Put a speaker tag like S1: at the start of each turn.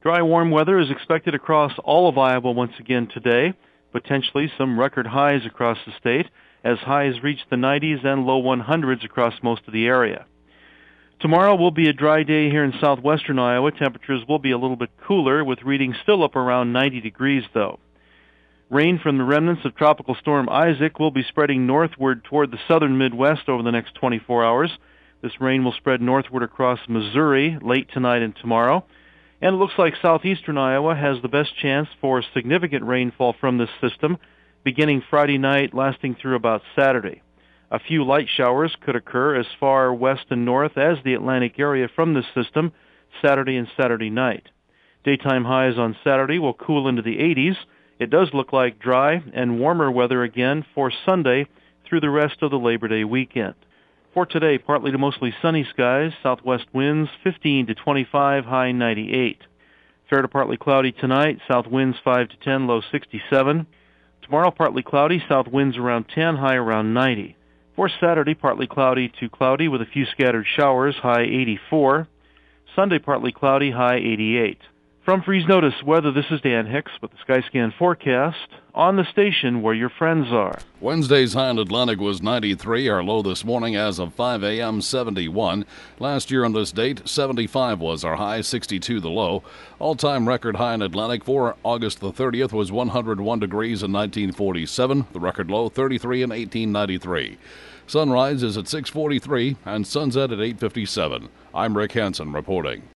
S1: Dry, warm weather is expected across all of Iowa once again today. Potentially some record highs across the state, as highs reach the 90s and low 100s across most of the area. Tomorrow will be a dry day here in southwestern Iowa. Temperatures will be a little bit cooler, with readings still up around 90 degrees, though. Rain from the remnants of Tropical Storm Isaac will be spreading northward toward the southern Midwest over the next 24 hours. This rain will spread northward across Missouri late tonight and tomorrow. And it looks like southeastern Iowa has the best chance for significant rainfall from this system, beginning Friday night, lasting through about Saturday. A few light showers could occur as far west and north as the Atlantic area from this system Saturday and Saturday night. Daytime highs on Saturday will cool into the 80s. It does look like dry and warmer weather again for Sunday through the rest of the Labor Day weekend. For today, partly to mostly sunny skies, southwest winds 15 to 25, high 98. Fair to partly cloudy tonight, south winds 5 to 10, low 67. Tomorrow, partly cloudy, south winds around 10, high around 90. For Saturday, partly cloudy to cloudy with a few scattered showers, high 84. Sunday, partly cloudy, high 88. From Freeze Notice Weather, this is Dan Hicks with the Skyscan forecast on the station where your friends are.
S2: Wednesday's high in Atlantic was 93. Our low this morning as of 5 a.m., 71. Last year on this date, 75 was our high, 62 the low. All-time record high in Atlantic for August the 30th was 101 degrees in 1947. The record low, 33 in 1893. Sunrise is at 6:43 and sunset at 8:57. I'm Rick Hansen reporting.